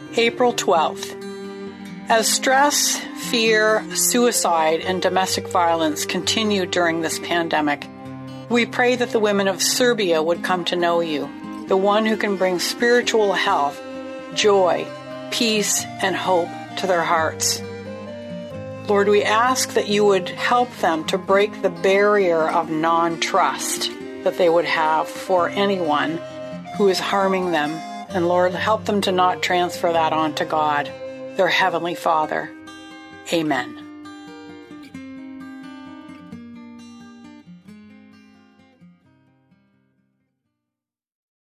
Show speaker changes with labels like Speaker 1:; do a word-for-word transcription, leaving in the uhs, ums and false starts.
Speaker 1: April twelfth. As stress, fear, suicide, and domestic violence continue during this pandemic, we pray that the women of Serbia would come to know you, the one who can bring spiritual health, joy, peace, and hope to their hearts. Lord, we ask that you would help them to break the barrier of non-trust that they would have for anyone who is harming them. And Lord, help them to not transfer that on to God, their Heavenly Father. Amen.